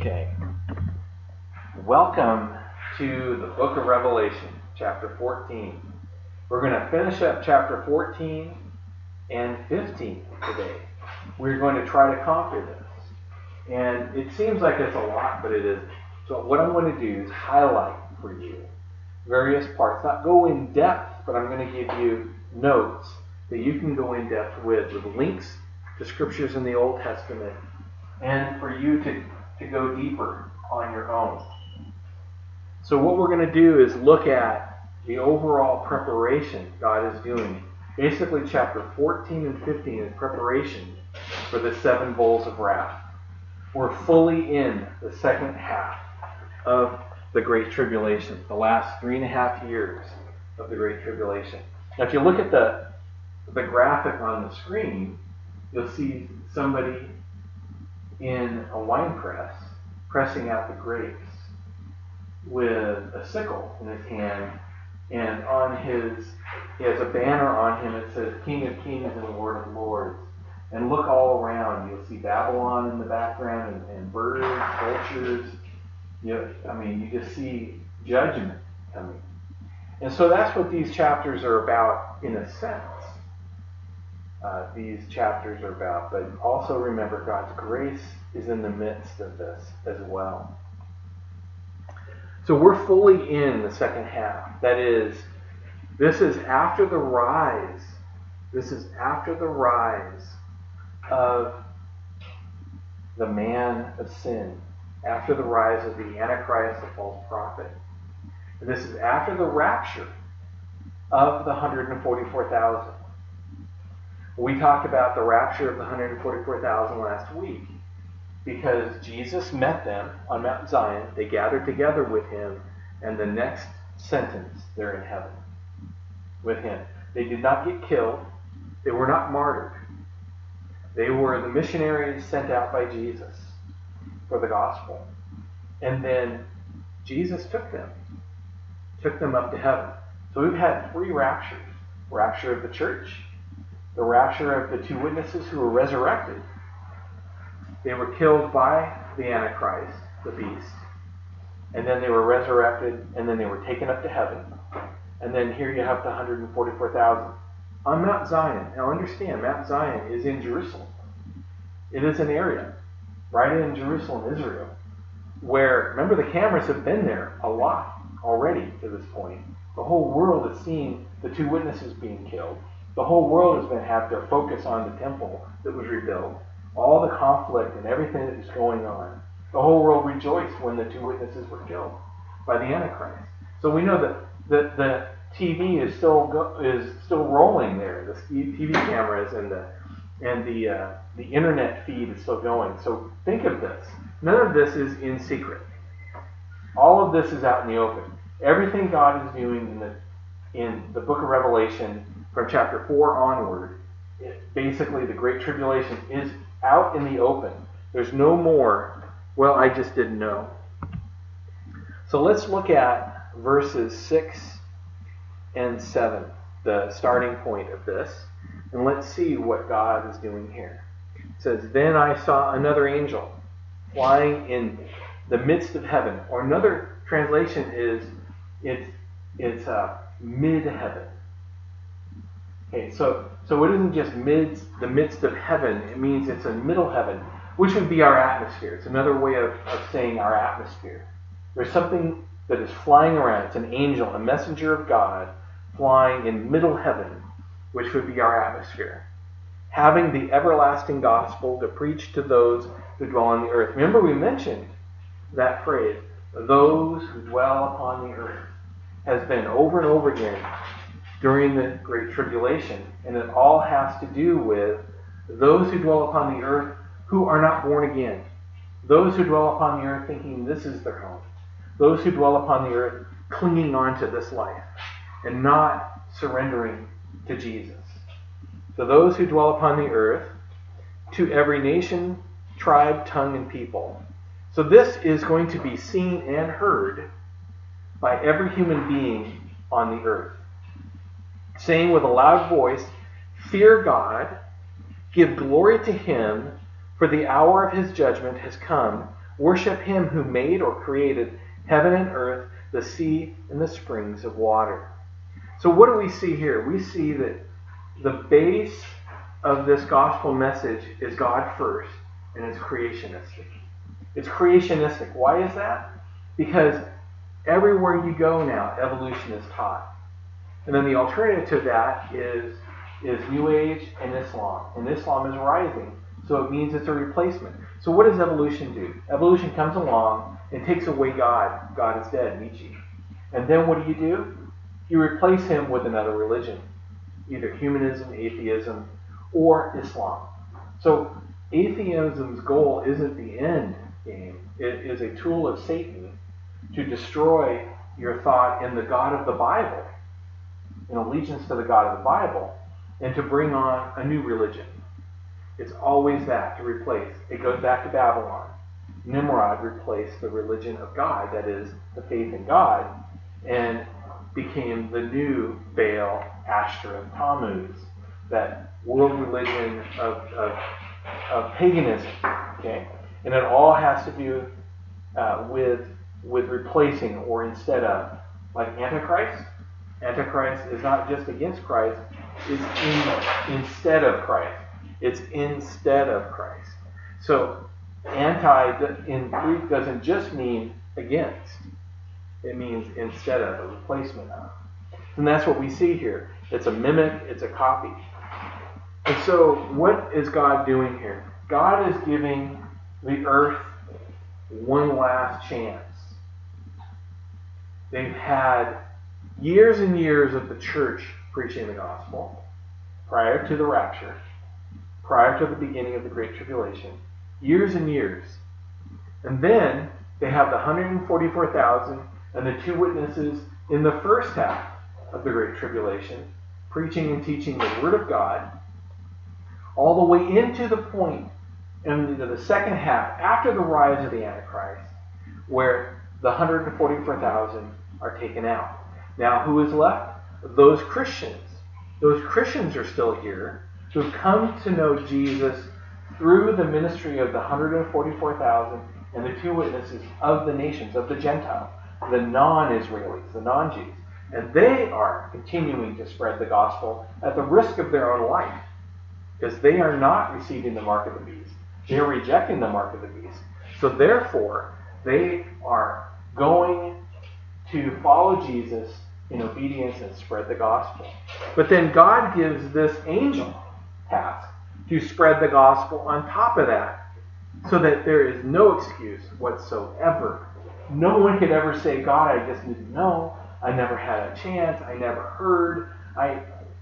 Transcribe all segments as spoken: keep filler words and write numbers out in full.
Okay. Welcome to the book of Revelation, chapter fourteen. We're going to finish up chapter fourteen and fifteen today. We're going to try to conquer this. And it seems like it's a lot, but it isn't. So what I'm going to do is highlight for you various parts. Not go in depth, but I'm going to give you notes that you can go in depth with, with links to scriptures in the Old Testament, and for you to, to go deeper on your own. So what we're going to do is look at the overall preparation God is doing. Basically, chapter fourteen and fifteen is preparation for the seven bowls of wrath. We're fully in the second half of the Great Tribulation, the last three and a half years of the Great Tribulation. Now, if you look at the, the graphic on the screen, you'll see somebody in a wine press pressing out the grapes with a sickle in his hand, and on his, he has a banner on him that says King of Kings and Lord of Lords. And look all around, you'll see Babylon in the background, and, and birds, vultures. You, I mean, you just see judgment coming. And so that's what these chapters are about in a sense. Uh, these chapters are about. But also remember, God's grace is in the midst of this as well. So we're fully in the second half. That is, this is after the rise. This is after the rise of the man of sin. After the rise of the Antichrist, the false prophet. And this is after the rapture of the one hundred forty-four thousand. We talked about the rapture of the one hundred forty-four thousand last week because Jesus met them on Mount Zion. They gathered together with him, and the next sentence, they're in heaven with him. They did not get killed. They were not martyred. They were the missionaries sent out by Jesus for the gospel. And then Jesus took them, took them up to heaven. So we've had three raptures. Rapture of the church, the rapture of the two witnesses who were resurrected. They were killed by the Antichrist, the beast, and then they were resurrected, and then they were taken up to heaven. And then here you have the one hundred forty-four thousand on Mount Zion. Now understand, Mount Zion is in Jerusalem. It is an area right in Jerusalem, Israel, where, remember, the cameras have been there a lot already to this point. The whole world has seen the two witnesses being killed. The whole world has been had their focus on the temple that was rebuilt, all the conflict and everything that was going on. The whole world rejoiced when the two witnesses were killed by the Antichrist. So we know that the, the T V is still go, is still rolling there. The T V cameras and the and the uh, the internet feed is still going. So think of this. None of this is in secret. All of this is out in the open. Everything God is doing in the in the book of Revelation from chapter four onward, it, basically the Great Tribulation is out in the open. There's no more, well, I just didn't know. So let's look at verses six and seven, the starting point of this, and let's see what God is doing here. It says, "Then I saw another angel flying in the midst of heaven," or another translation is, it's it's uh, mid-heaven. Okay, so so it isn't just mid the midst of heaven. It means it's a middle heaven, which would be our atmosphere. It's another way of, of saying our atmosphere. There's something that is flying around. It's an angel, a messenger of God, flying in middle heaven, which would be our atmosphere, having the everlasting gospel to preach to those who dwell on the earth. Remember, we mentioned that phrase, "those who dwell upon the earth," has been over and over again during the Great Tribulation, and it all has to do with those who dwell upon the earth who are not born again, those who dwell upon the earth thinking this is their home, those who dwell upon the earth clinging on to this life and not surrendering to Jesus. So those who dwell upon the earth, to every nation, tribe, tongue, and people. So this is going to be seen and heard by every human being on the earth, saying with a loud voice, "Fear God, give glory to him, for the hour of his judgment has come. Worship him who made or created heaven and earth, the sea, and the springs of water. So what do we see here? We see that the base of this gospel message is God first, and it's creationistic. It's creationistic. Why is that? Because everywhere you go now, evolution is taught. And then the alternative to that is, is New Age and Islam. And Islam is rising, so it means it's a replacement. So what does evolution do? Evolution comes along and takes away God. God is dead, Nietzsche. And then what do you do? You replace him with another religion, either humanism, atheism, or Islam. So atheism's goal isn't the end game. It is a tool of Satan to destroy your thought in the God of the Bible, in allegiance to the God of the Bible, and to bring on a new religion. It's always that, to replace. It goes back to Babylon. Nimrod replaced the religion of God, that is, the faith in God, and became the new Baal, Ashtoreth, Tammuz, that world religion of, of, of paganism. Okay? And it all has to do uh, with, with replacing or instead of. Like Antichrist. Antichrist is not just against Christ, it's in, instead of Christ. It's instead of Christ. So anti in Greek doesn't just mean against. It means instead of, a replacement of. And that's what we see here. It's a mimic, it's a copy. And so what is God doing here? God is giving the earth one last chance. They've had years and years of the church preaching the gospel prior to the rapture, prior to the beginning of the Great Tribulation. Years and years. And then they have the one hundred forty-four thousand and the two witnesses in the first half of the Great Tribulation, preaching and teaching the Word of God, all the way into the point, and into the second half, after the rise of the Antichrist, where the one hundred forty-four thousand are taken out. Now, who is left? Those Christians. Those Christians are still here, who've come to know Jesus through the ministry of the one hundred forty-four thousand and the two witnesses of the nations, of the Gentiles, the non-Israelis, the non-Jews. And they are continuing to spread the gospel at the risk of their own life, because they are not receiving the mark of the beast. They are rejecting the mark of the beast. So therefore, they are going to follow Jesus in obedience and spread the gospel. But then God gives this angel task to spread the gospel on top of that, so that there is no excuse whatsoever. No one could ever say, God, I just didn't know. I never had a chance. I never heard. I.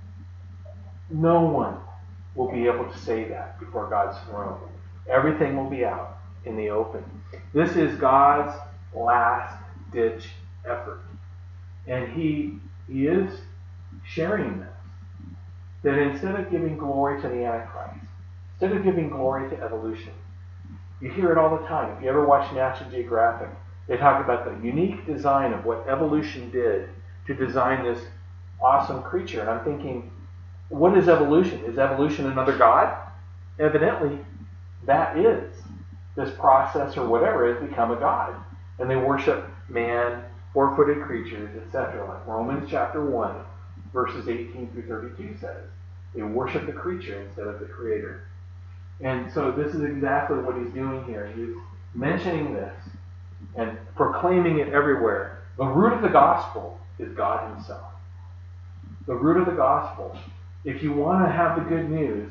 No one will be able to say that before God's throne. Everything will be out in the open. This is God's last-ditch effort. And he, he is sharing this. That instead of giving glory to the Antichrist, instead of giving glory to evolution, you hear it all the time. If you ever watch National Geographic, they talk about the unique design of what evolution did to design this awesome creature. And I'm thinking, what is evolution? Is evolution another God? Evidently, that is. This process or whatever has become a God. And they worship man, four-footed creatures, et cetera. Like Romans chapter one, verses eighteen through thirty-two says. They worship the creature instead of the creator. And so this is exactly what he's doing here. He's mentioning this and proclaiming it everywhere. The root of the gospel is God himself. The root of the gospel. If you want to have the good news,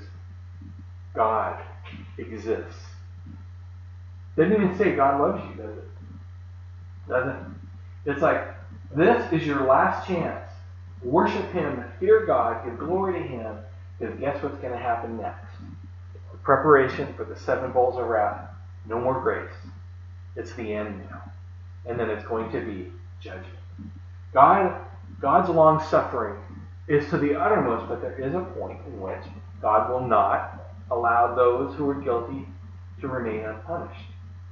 God exists. Doesn't even say God loves you, does it? Doesn't. It's like, this is your last chance. Worship him, fear God, give glory to him, because guess what's going to happen next? The preparation for the seven bowls of wrath. No more grace. It's the end now. And then it's going to be judgment. God, God's long suffering is to the uttermost, but there is a point in which God will not allow those who are guilty to remain unpunished.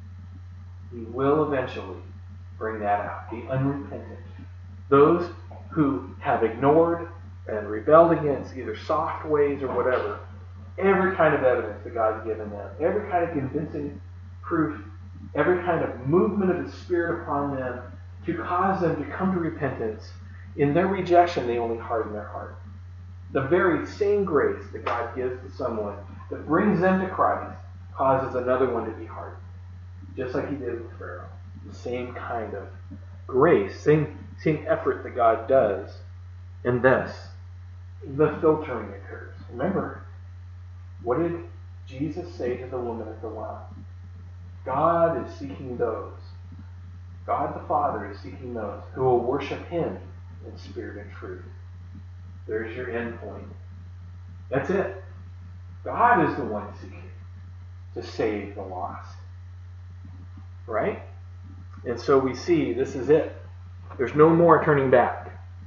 He will eventually bring that out. The unrepentant. Those who have ignored and rebelled against either soft ways or whatever, every kind of evidence that God's given them, every kind of convincing proof every kind of movement of the Spirit upon them to cause them to come to repentance. In their rejection, they only harden their heart. The very same grace that God gives to someone that brings them to Christ causes another one to be hardened. Just like he did with Pharaoh. The same kind of grace, same, same effort that God does. And thus, the filtering occurs. Remember, what did Jesus say to the woman at the well? God is seeking those. God the Father is seeking those who will worship him in spirit and truth. There's your end point. That's it. God is the one seeking to save the lost. Right? And so we see this is it. There's no more turning back.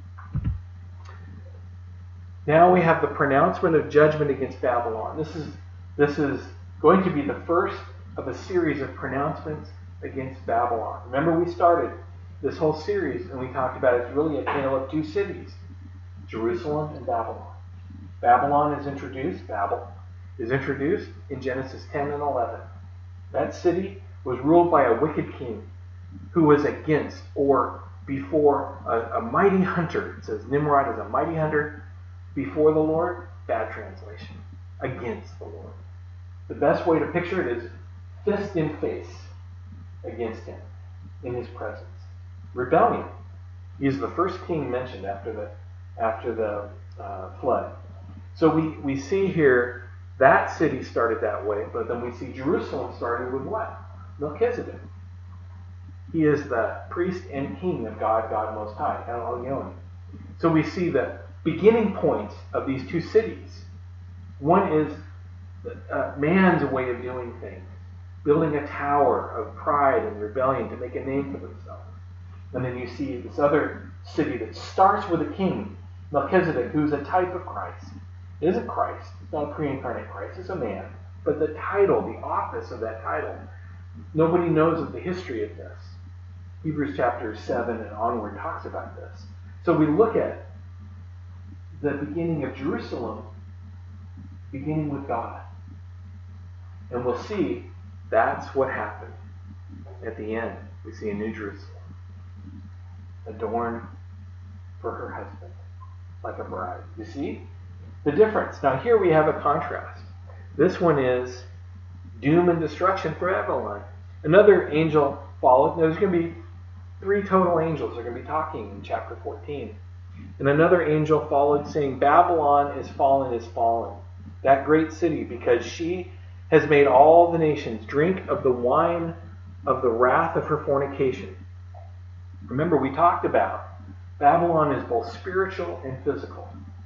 Now we have the pronouncement of judgment against Babylon. This is this is going to be the first of a series of pronouncements against Babylon. Remember, we started this whole series and we talked about it's really a tale of two cities, Jerusalem and Babylon. Babylon is introduced, Babel is introduced in Genesis ten and eleven. That city was ruled by a wicked king who was against or before a, a mighty hunter. It says Nimrod is a mighty hunter before the Lord. Bad translation. Against the Lord. The best way to picture it is fist in face against him in his presence. Rebellion. He is the first king mentioned after the after the uh, flood. So we, we see here that city started that way, but then we see Jerusalem started with what? Melchizedek. He is the priest and king of God, God Most High, El Elyon. So we see the beginning points of these two cities. One is uh, man's way of doing things, building a tower of pride and rebellion to make a name for themselves. And then you see this other city that starts with a king, Melchizedek, who's a type of Christ. It isn't Christ. It's not a pre-incarnate Christ. It's a man. But the title, the office of that title, nobody knows of the history of this. Hebrews chapter seven and onward talks about this. So we look at the beginning of Jerusalem, beginning with God. And we'll see that's what happened. At the end, we see a new Jerusalem, adorned for her husband, like a bride. You see the difference? Now here we have a contrast. This one is doom and destruction for Babylon. Another angel followed. There's going to be three total angels are going to be talking in chapter fourteen. And another angel followed, saying, Babylon is fallen, is fallen, that great city, because she has made all the nations drink of the wine of the wrath of her fornication. Remember, we talked about Babylon is both spiritual and physical.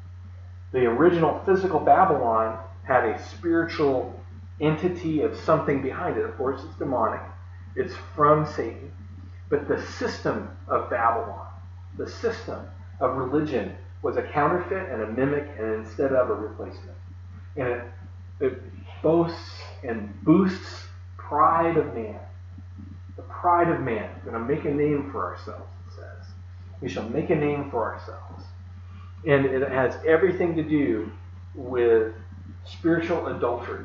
The original physical Babylon had a spiritual entity of something behind it. Of course, it's demonic. It's from Satan. But the system of Babylon, the system of religion, was a counterfeit and a mimic and instead of a replacement. And it, it boasts and boosts pride of man. The pride of man. We're going to make a name for ourselves, it says. We shall make a name for ourselves. And it has everything to do with spiritual adultery.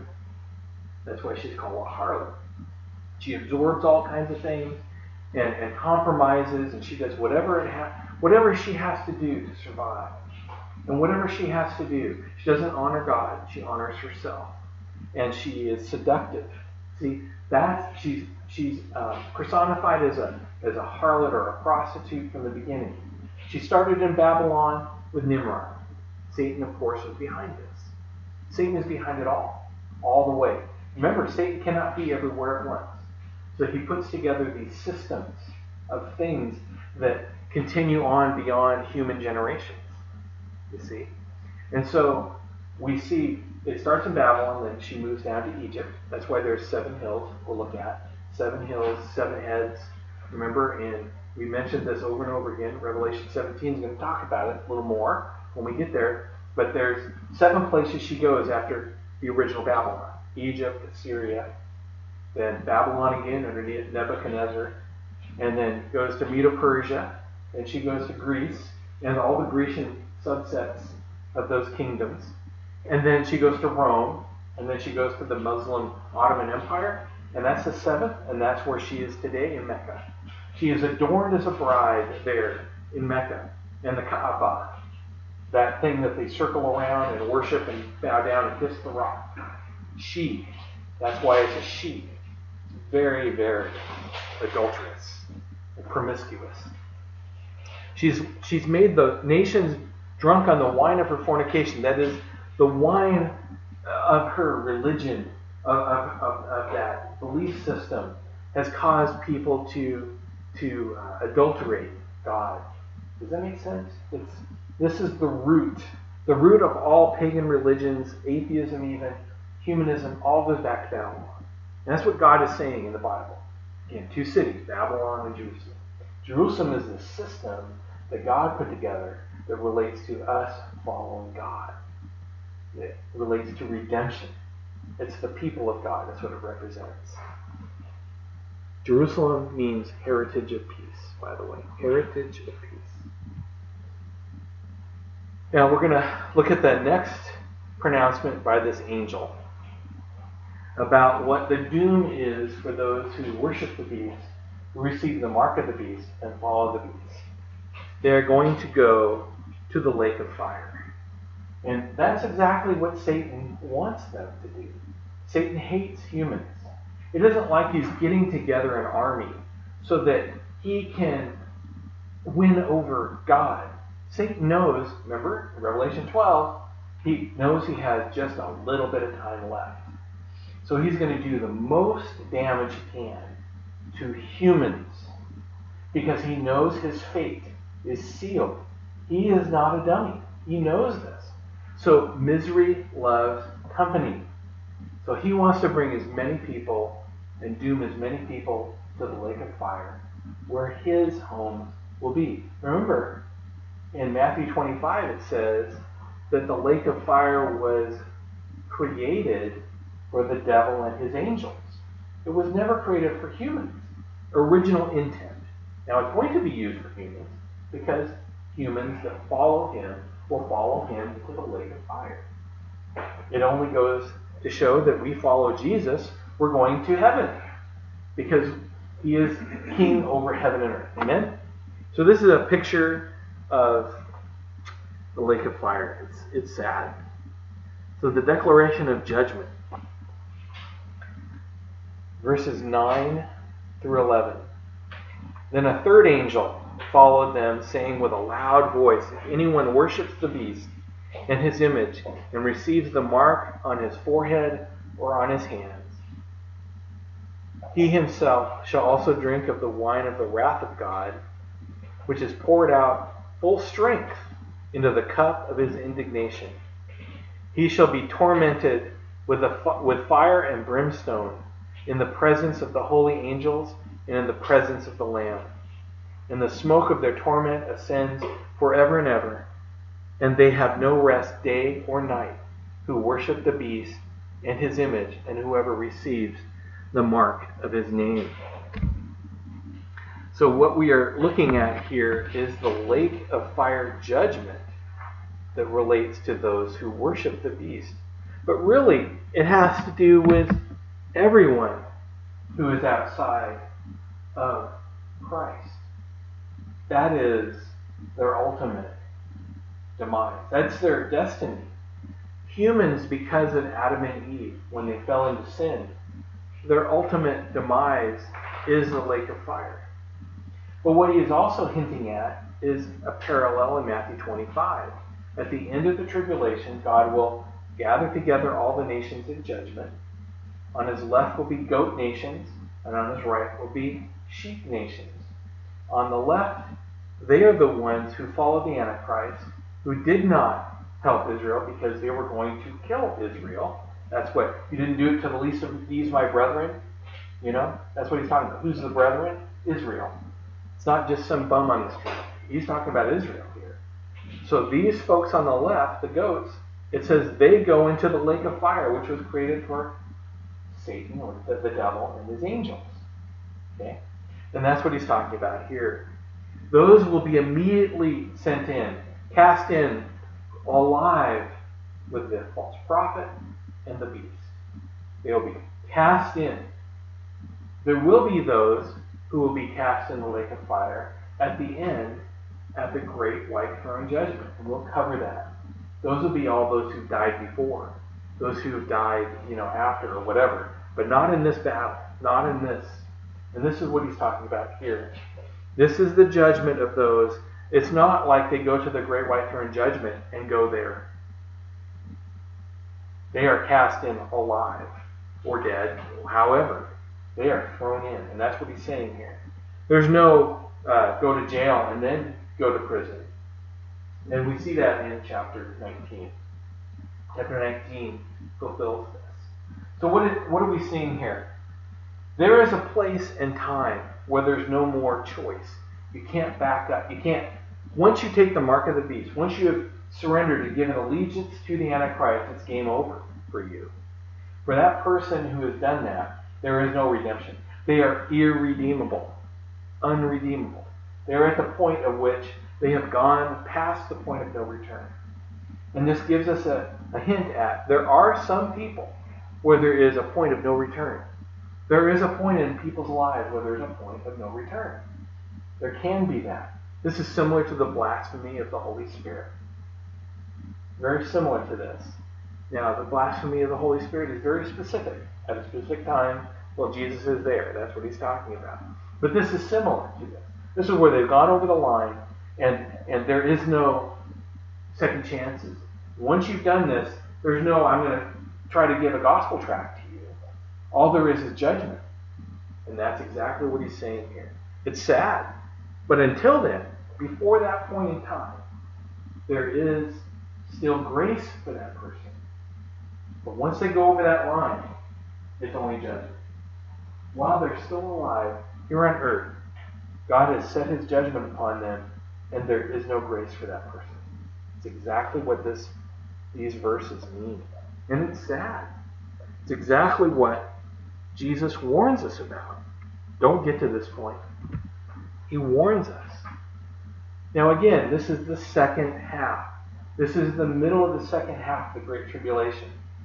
That's why she's called a harlot. She absorbs all kinds of things and, and compromises, and she does whatever it ha- whatever she has to do to survive. And whatever she has to do, she doesn't honor God, she honors herself. And she is seductive. See, that's she's she's uh, personified as a as a harlot or a prostitute from the beginning. She started in Babylon with Nimrod. Satan, of course, was behind this. Satan is behind it all, all the way. Remember, Satan cannot be everywhere at once. So he puts together these systems of things that continue on beyond human generations. You see? And so we see it starts in Babylon, then she moves down to Egypt. That's why there's seven hills we'll look at. Seven hills, seven heads. Remember, and we mentioned this over and over again. Revelation seventeen is going to talk about it a little more when we get there. But there's seven places she goes after the original Babylon. Egypt, Assyria, then Babylon again underneath Nebuchadnezzar, and then goes to Medo-Persia, and she goes to Greece, and all the Grecian subsets of those kingdoms. And then she goes to Rome, and then she goes to the Muslim Ottoman Empire, And that's the seventh, and that's where she is today in Mecca. She is adorned as a bride there in Mecca. And the Kaaba, that thing that they circle around and worship and bow down and kiss the rock. She. That's why it's a she. Very, very adulterous and promiscuous. She's she's made the nations drunk on the wine of her fornication. That is, the wine of her religion, of, of, of, of that belief system, has caused people to to uh, adulterate God. Does that make sense? It's this is the root, the root of all pagan religions, atheism, even humanism. All goes back to Babylon, and that's what God is saying in the Bible. Again, two cities, Babylon and Jerusalem. Jerusalem is the system that God put together that relates to us following God. It relates to redemption. It's the people of God. That's what it represents. Jerusalem means heritage of peace, by the way. Heritage of peace. Now we're going to look at the next pronouncement by this angel about what the doom is for those who worship the beast, who receive the mark of the beast and follow the beast. They're going to go to the lake of fire. And that's exactly what Satan wants them to do. Satan hates humans. It isn't like he's getting together an army so that he can win over God. Satan knows, remember, in Revelation twelve, he knows he has just a little bit of time left. So he's going to do the most damage he can to humans because he knows his fate is sealed. He is not a dummy. He knows this. So misery loves company. So he wants to bring as many people and doom as many people to the lake of fire where his home will be. Remember, in Matthew twenty-five it says that the lake of fire was created for the devil and his angels. It was never created for humans. Original intent. Now it's going to be used for humans because humans that follow him will follow him to the lake of fire. It only goes to show that we follow Jesus, we're going to heaven because he is king over heaven and earth. Amen? So this is a picture of the lake of fire. It's, it's sad. So the declaration of judgment. Verses nine through eleven. Then a third angel followed them, saying with a loud voice, if anyone worships the beast and his image and receives the mark on his forehead or on his hands, he himself shall also drink of the wine of the wrath of God, which is poured out full strength into the cup of his indignation. He shall be tormented with, a, with fire and brimstone in the presence of the holy angels and in the presence of the Lamb. And the smoke of their torment ascends forever and ever. And they have no rest day or night who worship the beast and his image and whoever receives the mark of his name. So what we are looking at here is the lake of fire judgment that relates to those who worship the beast. But really, it has to do with everyone who is outside of Christ. That is their ultimate demise. That's their destiny. Humans, because of Adam and Eve, when they fell into sin, their ultimate demise is the lake of fire. But what he is also hinting at is a parallel in Matthew twenty-five. At the end of the tribulation, God will gather together all the nations in judgment. On his left will be goat nations, and on his right will be sheep nations. On the left, they are the ones who followed the Antichrist, who did not help Israel because they were going to kill Israel. That's what, you didn't do it to the least of these, my brethren. You know, that's what he's talking about. Who's the brethren? Israel. It's not just some bum on the street. He's talking about Israel here. So these folks on the left, the goats, it says they go into the lake of fire, which was created for Satan, or the, the devil, and his angels. Okay? And that's what he's talking about here. Those will be immediately sent in, cast in, alive with the false prophet and the beast. They will be cast in There will be those who will be cast in the lake of fire at the end, at the great white throne judgment. And we'll cover that. Those will be all those who died before, those who have died, you know, after or whatever, but not in this battle, not in this. And this is what he's talking about here. This is the judgment of those. It's not like they go to the great white throne judgment and go there. They are cast in alive or dead, however. They are thrown in, and that's what he's saying here. There's no uh, go to jail and then go to prison. And we see that in chapter nineteen. Chapter nineteen fulfills this. So what, is, what are we seeing here? There is a place and time where there's no more choice. You can't back up. You can't. Once you take the mark of the beast, once you have surrendered and given allegiance to the Antichrist, it's game over for you. For that person who has done that, there is no redemption. They are irredeemable, unredeemable. They are at the point at which they have gone past the point of no return. And this gives us a, a hint at there are some people where there is a point of no return. There is a point in people's lives where there's a point of no return. There can be that. This is similar to the blasphemy of the Holy Spirit. Very similar to this. Now, the blasphemy of the Holy Spirit is very specific. At a specific time, well, Jesus is there. That's what he's talking about. But this is similar to this. This is where they've gone over the line, and, and there is no second chances. Once you've done this, there's no, I'm going to try to give a gospel tract to you. All there is is judgment. And that's exactly what he's saying here. It's sad. But until then, before that point in time, there is still grace for that person. But once they go over that line, it's only judgment. While they're still alive here on earth, God has set his judgment upon them, and there is no grace for that person. It's exactly what this these verses mean. And it's sad. It's exactly what Jesus warns us about. Don't get to this point. He warns us. Now again, this is the second half. This is the middle of the second half of the Great Tribulation.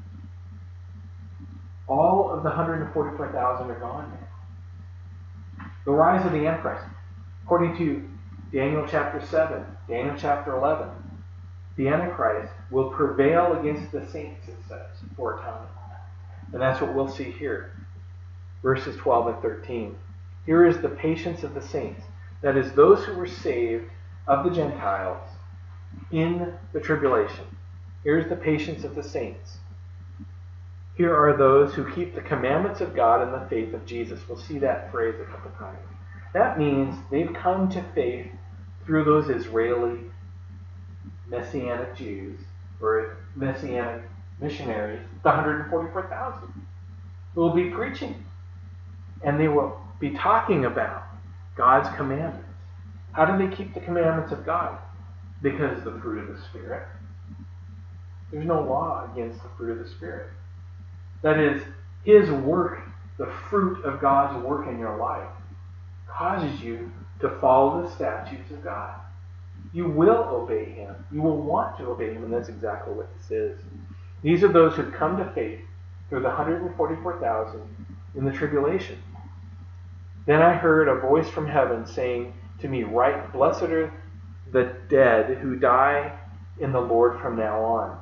All of the one hundred forty-four thousand are gone now. The rise of the Antichrist. According to Daniel chapter seven, Daniel chapter eleven, the Antichrist will prevail against the saints, it says, for a time. And that's what we'll see here. Verses twelve and thirteen. Here is the patience of the saints. That is, those who were saved of the Gentiles in the tribulation. Here's the patience of the saints. Here are those who keep the commandments of God and the faith of Jesus. We'll see that phrase a couple times. That means they've come to faith through those Israeli Messianic Jews, or Messianic missionaries, the one hundred forty-four thousand, who will be preaching. And they will be talking about God's commandments. How do they keep the commandments of God? Because the fruit of the Spirit. There's no law against the fruit of the Spirit. That is, his work, the fruit of God's work in your life, causes you to follow the statutes of God. You will obey him. You will want to obey him, and that's exactly what this is. These are those who come to faith through the one hundred forty-four thousand in the tribulation. Then I heard a voice from heaven saying to me, "Write, blessed are the dead who die in the Lord from now on.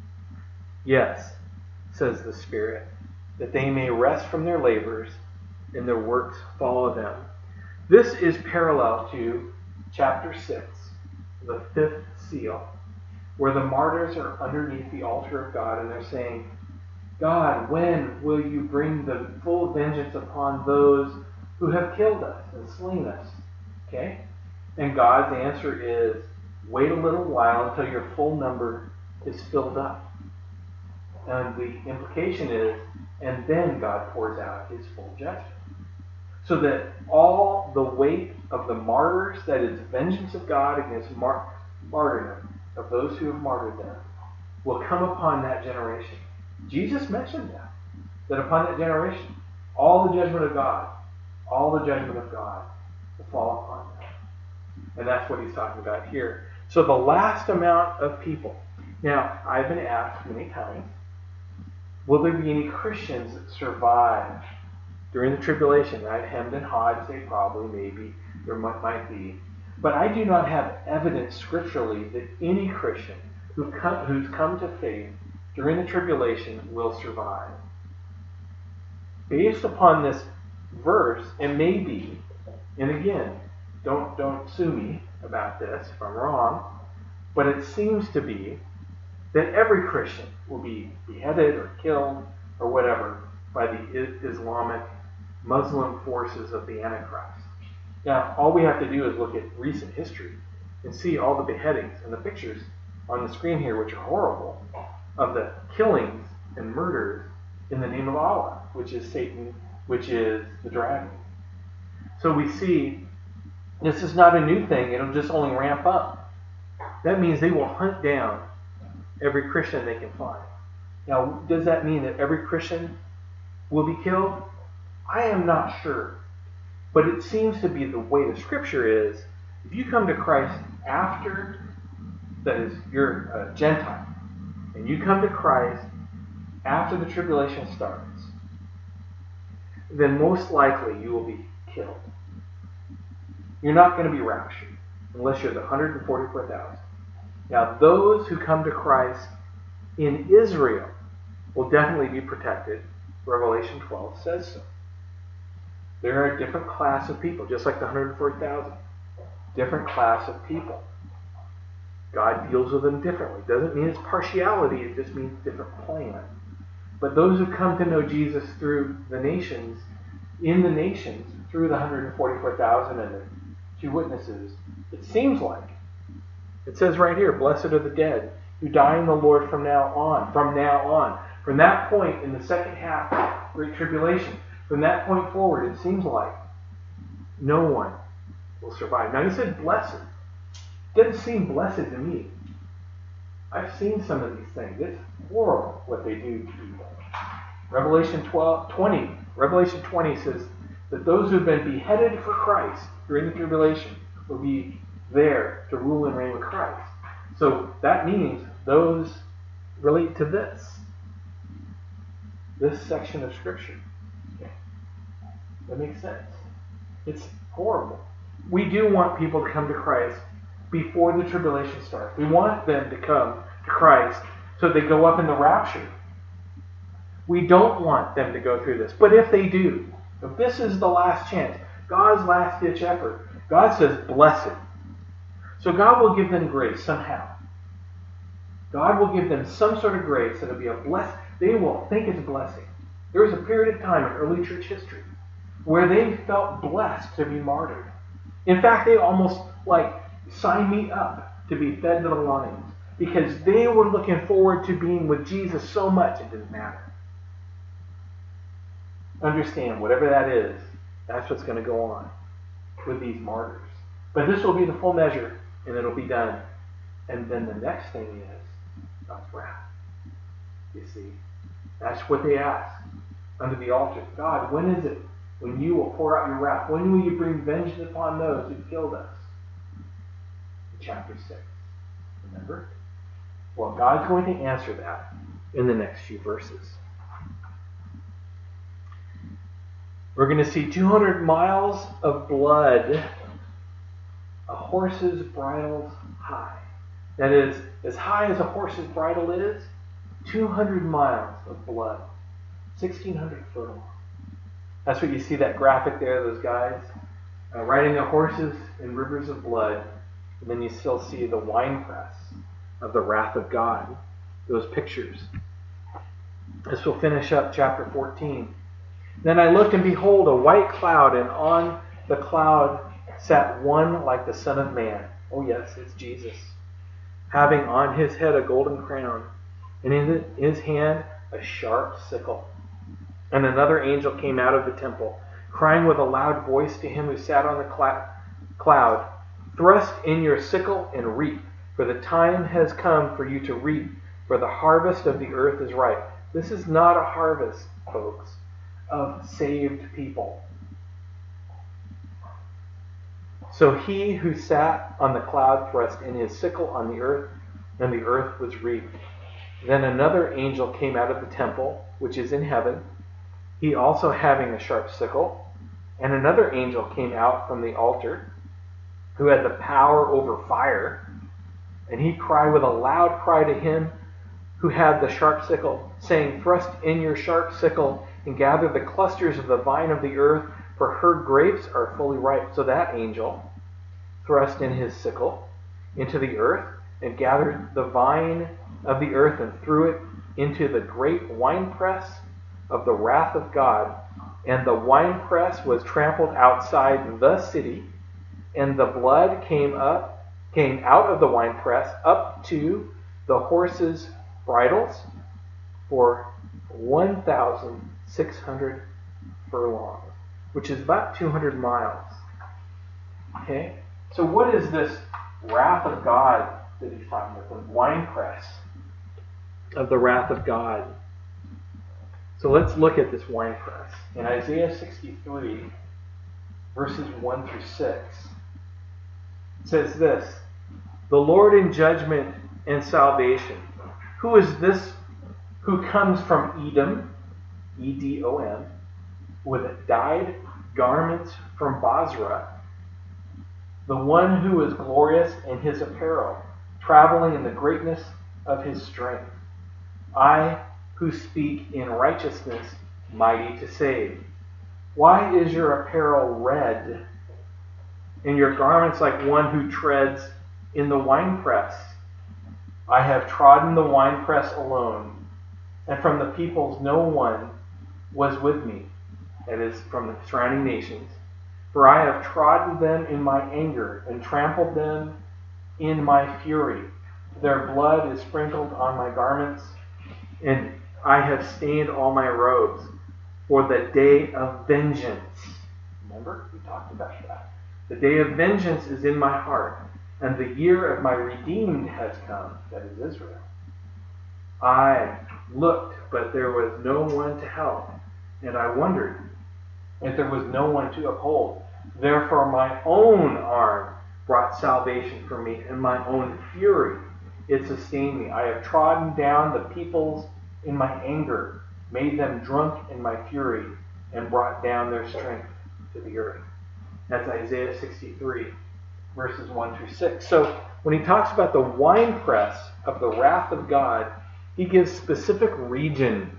Yes, says the Spirit, that they may rest from their labors and their works follow them." This is parallel to chapter six, the fifth seal, where the martyrs are underneath the altar of God and they're saying, "God, when will you bring the full vengeance upon those who have killed us and slain us?" Okay? And God's answer is, wait a little while until your full number is filled up. And the implication is, and then God pours out his full judgment. So that all the weight of the martyrs, that is vengeance of God against mar- martyrdom, of those who have martyred them, will come upon that generation. Jesus mentioned that, that upon that generation, all the judgment of God, all the judgment of God will fall upon them. And that's what he's talking about here. So the last amount of people. Now, I've been asked many times, will there be any Christians that survive during the tribulation. I've hemmed and hawed, say probably, maybe, there might, might be. But I do not have evidence scripturally that any Christian who come, who's come to faith during the tribulation will survive. Based upon this verse, it may be, and again, don't, don't sue me about this if I'm wrong, but it seems to be that every Christian will be beheaded or killed or whatever by the Islamic Muslim forces of the Antichrist. Now, all we have to do is look at recent history and see all the beheadings and the pictures on the screen here, which are horrible, of the killings and murders in the name of Allah, which is Satan, which is the dragon. So we see this is not a new thing. It'll just only ramp up. That means they will hunt down every Christian they can find. Now, does that mean that every Christian will be killed? I am not sure. But it seems to be the way the Scripture is. If you come to Christ after, that is, you're a Gentile, and you come to Christ after the tribulation starts, then most likely you will be killed. You're not going to be raptured unless you're the one hundred forty-four thousand. Now, those who come to Christ in Israel will definitely be protected. Revelation twelve says so. There are a different class of people, just like the one hundred forty thousand. Different class of people. God deals with them differently. Doesn't mean it's partiality, it just means different plan. But those who come to know Jesus through the nations, in the nations, through the one hundred forty-four thousand and the two witnesses, it seems like, it says right here, blessed are the dead who die in the Lord from now on. From now on. From that point in the second half of Great Tribulation, from that point forward, it seems like no one will survive. Now he said blessed. It doesn't seem blessed to me. I've seen some of these things. It's horrible what they do to people. Revelation twelve, twenty. Revelation twenty says that those who have been beheaded for Christ during the tribulation will be there to rule and reign with Christ. So that means those relate to this. This section of Scripture. Okay. That makes sense. It's horrible. We do want people to come to Christ before the tribulation starts. We want them to come to Christ so they go up in the rapture. We don't want them to go through this. But if they do, if this is the last chance, God's last ditch effort, God says blessed. So God will give them grace somehow. God will give them some sort of grace that will be a blessing. They will think it's a blessing. There was a period of time in early church history where they felt blessed to be martyred. In fact, they almost like signed me up to be fed to the lions because they were looking forward to being with Jesus so much it didn't matter. Understand, whatever that is, that's what's going to go on with these martyrs. But this will be the full measure, and it'll be done. And then the next thing is God's wrath. You see, that's what they ask under the altar. God, when is it when you will pour out your wrath? When will you bring vengeance upon those who killed us? In chapter six. Remember? Well, God's going to answer that in the next few verses. We're going to see two hundred miles of blood, a horse's bridle high. That is, as high as a horse's bridle is, two hundred miles of blood, sixteen hundred foot long. That's what you see that graphic there, those guys uh, riding their horses in rivers of blood. And then you still see the winepress of the wrath of God, those pictures. This will finish up chapter fourteen. Then I looked, and behold, a white cloud, and on the cloud sat one like the Son of Man. Oh yes, it's Jesus. Having on his head a golden crown, and in his hand a sharp sickle. And another angel came out of the temple, crying with a loud voice to him who sat on the cl- cloud, thrust in your sickle and reap, for the time has come for you to reap, for the harvest of the earth is ripe. This is not a harvest, folks, of saved people. So he who sat on the cloud thrust in his sickle on the earth, and the earth was reaped. Then another angel came out of the temple, which is in heaven, he also having a sharp sickle. And another angel came out from the altar, who had the power over fire. And he cried with a loud cry to him who had the sharp sickle, saying, Thrust in your sharp sickle, and gather the clusters of the vine of the earth, for her grapes are fully ripe. So that angel thrust in his sickle into the earth, and gathered the vine of the earth, and threw it into the great winepress of the wrath of God. And the winepress was trampled outside the city, and the blood came up, came out of the winepress up to the horses' bridles for one thousand six hundred furlongs, which is about two hundred miles. Okay? So what is this wrath of God that he's talking about? The winepress of the wrath of God. So let's look at this winepress. In Isaiah sixty-three, verses one through six, it says this, The Lord in judgment and salvation. Who is this who comes from Edom, E D O M, with dyed garments from Basra, the one who is glorious in his apparel, traveling in the greatness of his strength. I who speak in righteousness, mighty to save. Why is your apparel red, and your garments like one who treads in the winepress? I have trodden the winepress alone, and from the peoples no one was with me, that is, from the surrounding nations. For I have trodden them in my anger, and trampled them in my fury. Their blood is sprinkled on my garments, and I have stained all my robes for the day of vengeance. Remember, we talked about that. The day of vengeance is in my heart, and the year of my redeemed has come, that is Israel. I looked, but there was no one to help, and I wondered if there was no one to uphold. Therefore my own arm brought salvation for me, and my own fury it sustained me. I have trodden down the peoples in my anger, made them drunk in my fury, and brought down their strength to the earth. That's Isaiah sixty-three, verses one through six. So when he talks about the winepress of the wrath of God, he gives specific region.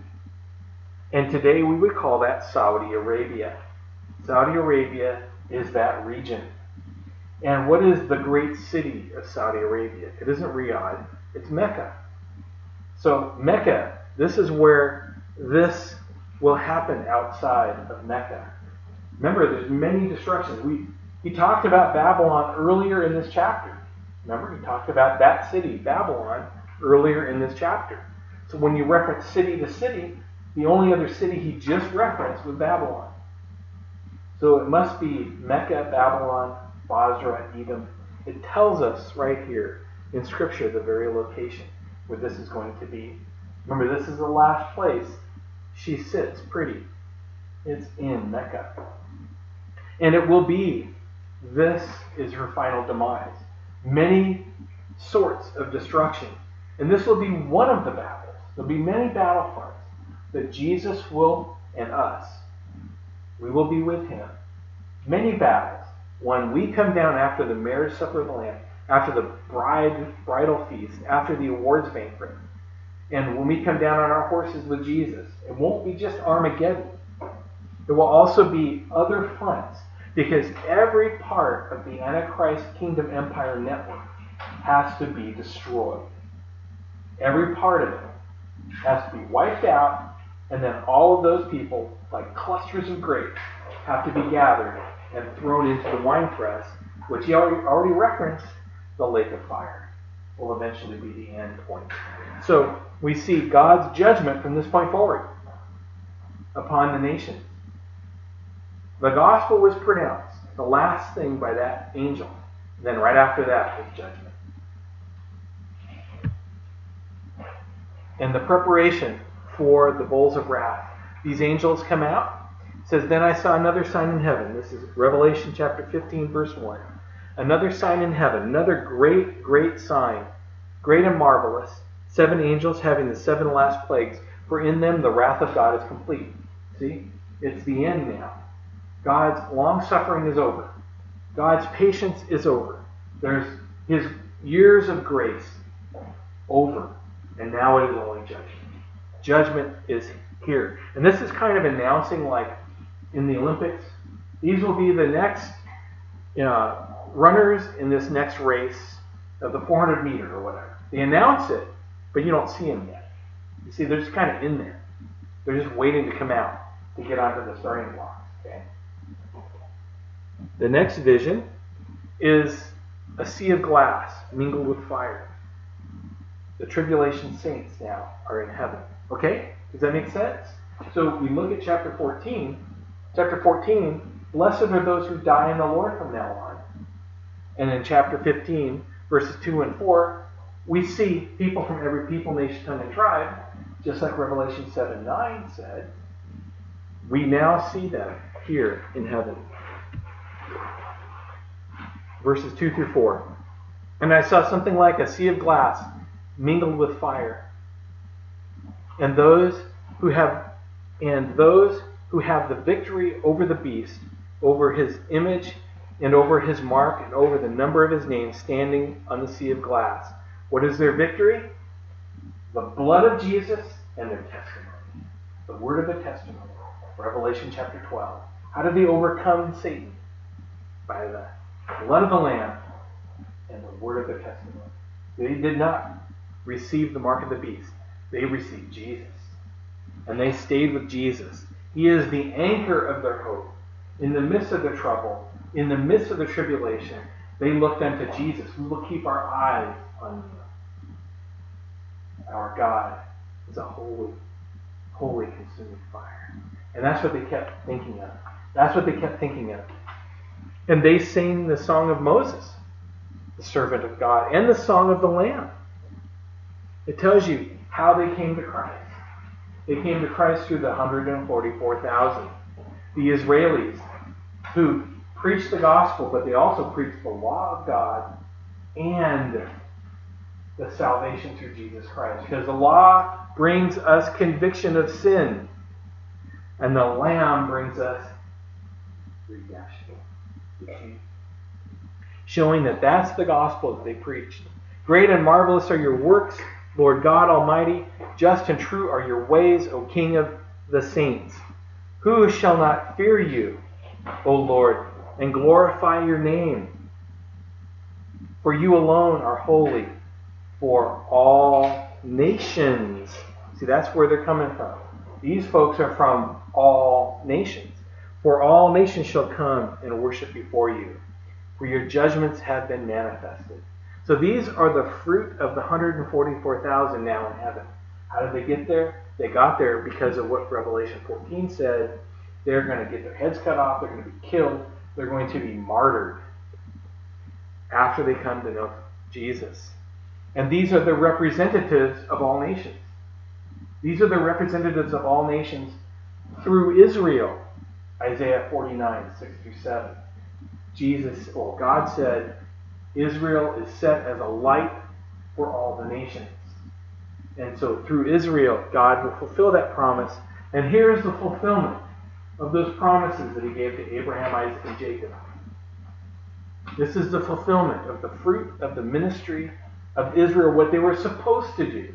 And today we would call that Saudi Arabia. Saudi Arabia is that region. And what is the great city of Saudi Arabia? It isn't Riyadh, it's Mecca. So Mecca, this is where this will happen outside of Mecca. Remember, there's many destructions. We he talked about Babylon earlier in this chapter. Remember, he talked about that city, Babylon, earlier in this chapter. So when you reference city to city, the only other city he just referenced was Babylon. So it must be Mecca, Babylon, Basra, Edom. It tells us right here in Scripture the very location where this is going to be. Remember, this is the last place she sits pretty. It's in Mecca. And it will be, this is her final demise. Many sorts of destruction. And this will be one of the battles. There'll be many battle fronts that Jesus will, and us, we will be with him. Many battles. When we come down after the marriage supper of the Lamb, after the bride bridal feast, after the awards banquet, and when we come down on our horses with Jesus, it won't be just Armageddon. There will also be other fronts, because every part of the Antichrist Kingdom Empire network has to be destroyed. Every part of it has to be wiped out, and then all of those people, like clusters of grapes, have to be gathered and thrown into the winepress, which he already, already referenced, the lake of fire will eventually be the end point. So we see God's judgment from this point forward upon the nations. The gospel was pronounced, the last thing by that angel. Then right after that was judgment. And the preparation for the bowls of wrath. These angels come out. It says, Then I saw another sign in heaven. This is Revelation chapter fifteen, verse one. Another sign in heaven, another great, great sign, great and marvelous. Seven angels having the seven last plagues, for in them the wrath of God is complete. See? It's the end now. God's long suffering is over. God's patience is over. There's his years of grace over. And now it is only judgment. Judgment is here. And this is kind of announcing, like in the Olympics, these will be the next uh, runners in this next race of the four hundred meter or whatever. They announce it, but you don't see them yet. You see, they're just kind of in there. They're just waiting to come out to get onto the starting blocks. Okay. The next vision is a sea of glass mingled with fire. The tribulation saints now are in heaven. Okay? Does that make sense? So we look at chapter fourteen. Chapter fourteen, blessed are those who die in the Lord from now on. And in chapter fifteen, verses two and four, we see people from every people, nation, tongue, and tribe, just like Revelation seven nine said. We now see them here in heaven. Verses two through four. And I saw something like a sea of glass mingled with fire. And those who have and those who have the victory over the beast, over his image, and over his mark, and over the number of his name, standing on the sea of glass. What is their victory? The blood of Jesus and their testimony. The word of the testimony. Revelation chapter twelve. How did they overcome Satan? By the blood of the Lamb and the word of the testimony. They did not receive the mark of the beast. They received Jesus. And they stayed with Jesus. He is the anchor of their hope. In the midst of the trouble, in the midst of the tribulation, they looked unto Jesus. We will keep our eyes on you. Our God is a holy, holy consuming fire. And that's what they kept thinking of. That's what they kept thinking of. And they sang the song of Moses, the servant of God, and the song of the Lamb. It tells you how they came to Christ. They came to Christ through the one hundred forty-four thousand. The Israelis who preached the gospel, but they also preached the law of God and the salvation through Jesus Christ. Because the law brings us conviction of sin, and the Lamb brings us redemption. Showing that that's the gospel that they preached. Great and marvelous are your works, Lord God Almighty. Just and true are your ways, O King of the saints. Who shall not fear you, O Lord, and glorify your name? For you alone are holy for all nations. See, that's where they're coming from. These folks are from all nations. For all nations shall come and worship before you, for your judgments have been manifested. So these are the fruit of the one hundred forty-four thousand now in heaven. How did they get there? They got there because of what Revelation fourteen said. They're going to get their heads cut off. They're going to be killed. They're going to be martyred after they come to know Jesus. And these are the representatives of all nations. These are the representatives of all nations through Israel. Isaiah forty-nine, six through seven. Jesus, or God said, Israel is set as a light for all the nations. And so through Israel, God will fulfill that promise. And here is the fulfillment of those promises that he gave to Abraham, Isaac, and Jacob. This is the fulfillment of the fruit of the ministry of Israel, what they were supposed to do,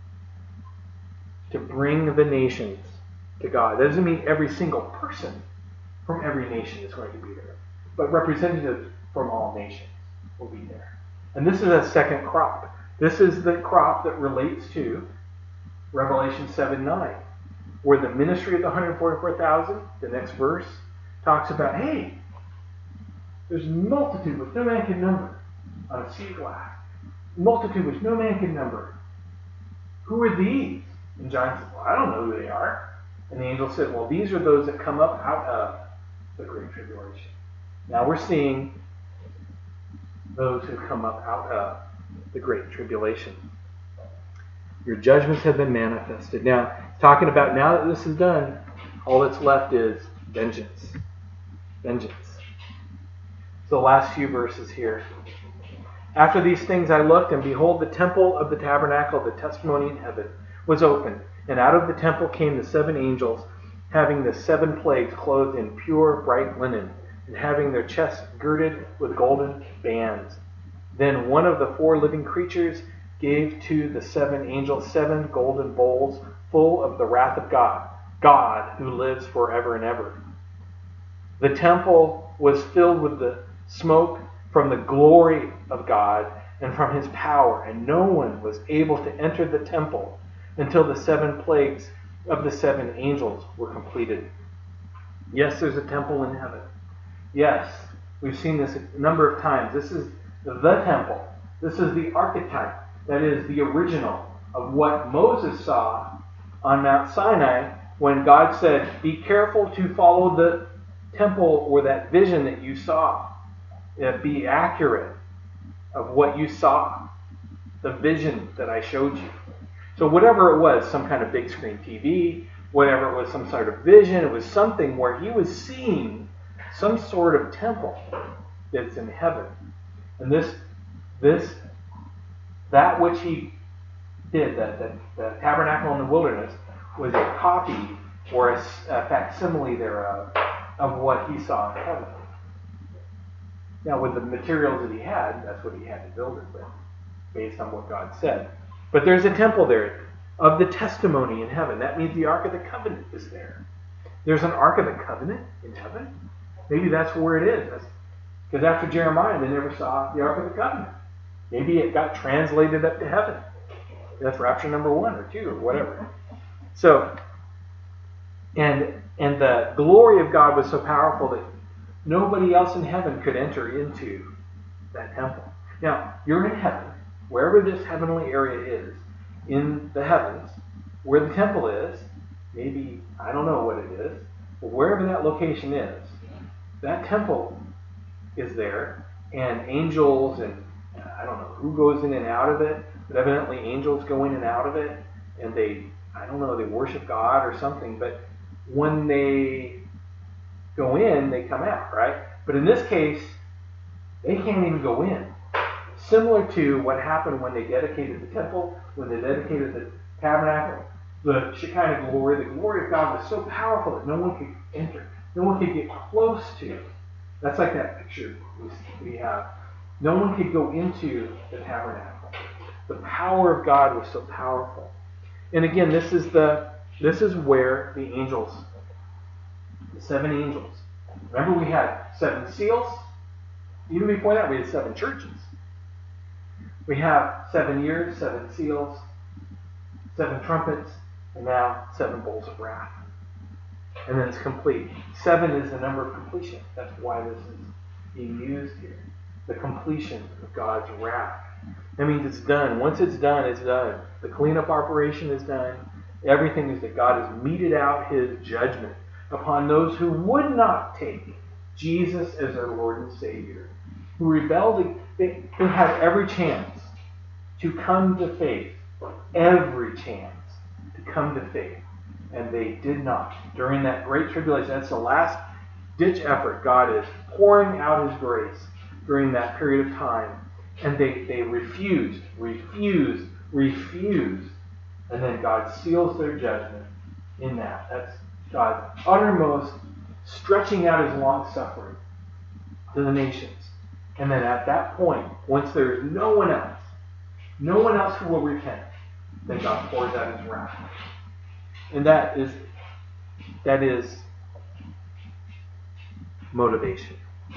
to bring the nations to God. That doesn't mean every single person from every nation is going to be there, but representatives from all nations will be there. And this is a second crop. This is the crop that relates to Revelation seven nine, where the ministry of the one hundred forty-four thousand, the next verse, talks about, hey, there's multitude which no man can number on a sea of glass. Multitude which no man can number. Who are these? And John said, well, I don't know who they are. And the angel said, well, these are those that come up out of the great tribulation. Now we're seeing those who come up out of the great tribulation. Your judgments have been manifested. Now, talking about now that this is done, all that's left is vengeance. Vengeance. So the last few verses here. After these things I looked, and behold, the temple of the tabernacle of the testimony in heaven was opened, and out of the temple came the seven angels, having the seven plagues clothed in pure bright linen, and having their chests girded with golden bands. Then one of the four living creatures gave to the seven angels seven golden bowls full of the wrath of God, God who lives forever and ever. The temple was filled with the smoke from the glory of God and from his power, and no one was able to enter the temple until the seven plagues of the seven angels were completed. Yes, there's a temple in heaven. Yes, we've seen this a number of times. This is the temple. This is the archetype, that is the original of what Moses saw on Mount Sinai when God said, be careful to follow the temple or that vision that you saw. Uh, be accurate of what you saw, the vision that I showed you. So whatever it was, some kind of big screen T V, whatever it was, some sort of vision, it was something where he was seeing some sort of temple that's in heaven. And this, this, that which he did, the, the, the tabernacle in the wilderness, was a copy or a, a facsimile thereof of what he saw in heaven. Now, with the materials that he had, that's what he had to build it with, based on what God said. But there's a temple there of the testimony in heaven. That means the Ark of the Covenant is there. There's an Ark of the Covenant in heaven. Maybe that's where it is. Because after Jeremiah, they never saw the Ark of the Covenant. Maybe it got translated up to heaven. That's rapture number one or two or whatever. So, and and the glory of God was so powerful that nobody else in heaven could enter into that temple. Now, you're in heaven, wherever this heavenly area is, in the heavens, where the temple is, maybe, I don't know what it is, but wherever that location is, that temple is there, and angels, and I don't know who goes in and out of it, but evidently angels go in and out of it, and they, I don't know, they worship God or something, but when they go in, they come out, right? But in this case, they can't even go in. Similar to what happened when they dedicated the temple, when they dedicated the tabernacle, the Shekinah glory, the glory of God was so powerful that no one could enter. No one could get close to. That's like that picture we have. No one could go into the tabernacle. The power of God was so powerful. And again, this is the this is where the angels, the seven angels. Remember, we had seven seals. Even before that, we had seven churches. We have seven years, seven seals, seven trumpets, and now seven bowls of wrath. And then it's complete. Seven is the number of completion. That's why this is being used here. The completion of God's wrath. That means it's done. Once it's done, it's done. The cleanup operation is done. Everything is that God has meted out his judgment upon those who would not take Jesus as their Lord and Savior, who rebelled. They, they had every chance to come to faith, every chance to come to faith, and they did not. During that great tribulation, that's the last ditch effort. God is pouring out his grace during that period of time, and they, they refused, refused, refused, and then God seals their judgment in that. That's God's uttermost stretching out his long suffering to the nations. And then at that point, once there is no one else, no one else who will repent, then God pours out his wrath. And that is that is motivation.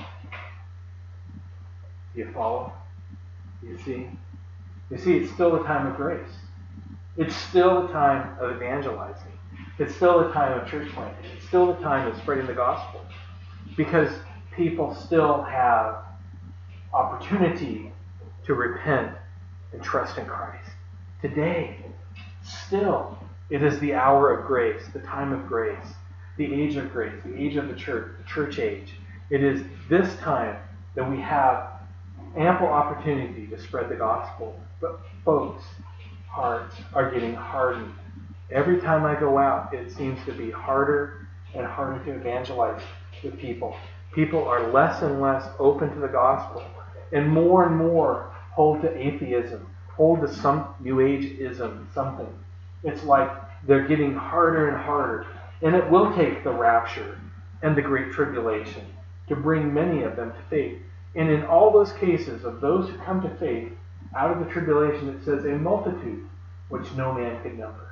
Do you follow? Do you see? You see, it's still a time of grace. It's still a time of evangelizing. It's still a time of church planting. It's still a time of spreading the gospel. Because people still have opportunity to repent and trust in Christ. Today, still, it is the hour of grace, the time of grace, the age of grace, the age of the church, the church age. It is this time that we have ample opportunity to spread the gospel. But folks' hearts are getting hardened. Every time I go out, it seems to be harder and harder to evangelize with people. People are less and less open to the gospel, and more and more hold to atheism, hold to some New Age-ism, something. It's like they're getting harder and harder. And it will take the rapture and the great tribulation to bring many of them to faith. And in all those cases of those who come to faith out of the tribulation, it says a multitude which no man could number.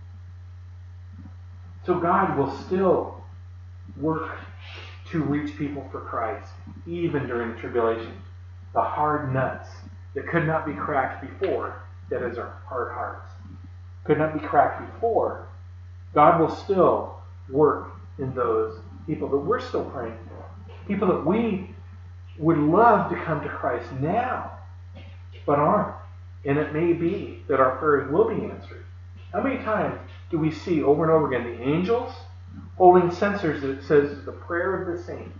So God will still work to reach people for Christ, even during the tribulation. The hard nuts that could not be cracked before, that is our hard hearts, could not be cracked before, God will still work in those people that we're still praying for. People that we would love to come to Christ now, but aren't. And it may be that our prayers will be answered. How many times do we see over and over again the angels holding censers that says the prayer of the saints?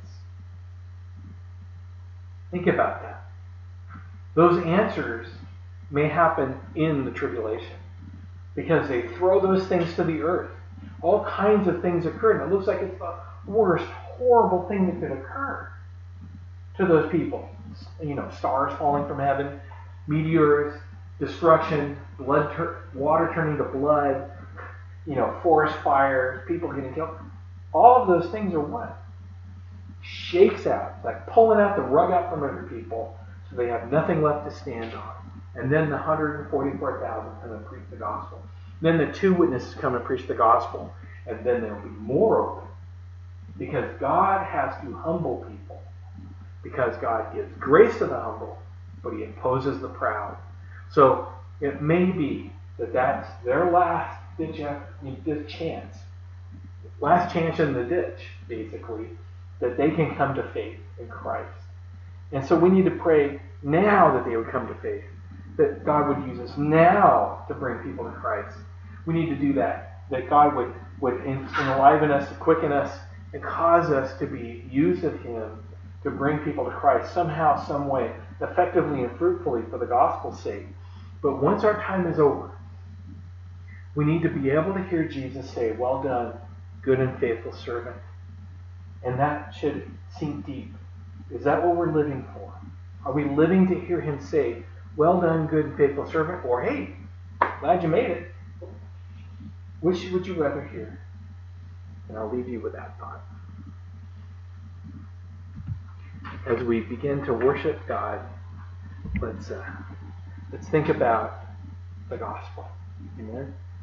Think about that. Those answers may happen in the tribulation because they throw those things to the earth. All kinds of things occur, and it looks like it's the worst, horrible thing that could occur to those people. You know, stars falling from heaven, meteors, destruction, blood, tur- water turning to blood, you know, forest fires, people getting killed. All of those things are what? Shakes out, like pulling out the rug out from under people so they have nothing left to stand on. And then the one hundred forty-four thousand come and preach the gospel. Then the two witnesses come and preach the gospel. And then there will be more open. Because God has to humble people. Because God gives grace to the humble, but he opposes the proud. So it may be that that's their last ditch, ditch chance. Last chance in the ditch, basically, that they can come to faith in Christ. And so we need to pray now that they would come to faith. That God would use us now to bring people to Christ. We need to do that. That God would, would enliven us, quicken us, and cause us to be used of him to bring people to Christ somehow, some way, effectively and fruitfully for the gospel's sake. But once our time is over, we need to be able to hear Jesus say, "Well done, good and faithful servant." And that should sink deep. Is that what we're living for? Are we living to hear him say, "Well done, good and faithful servant," or "Hey, glad you made it"? Which would you rather hear? And I'll leave you with that thought. As we begin to worship God, let's uh, let's think about the gospel. Amen.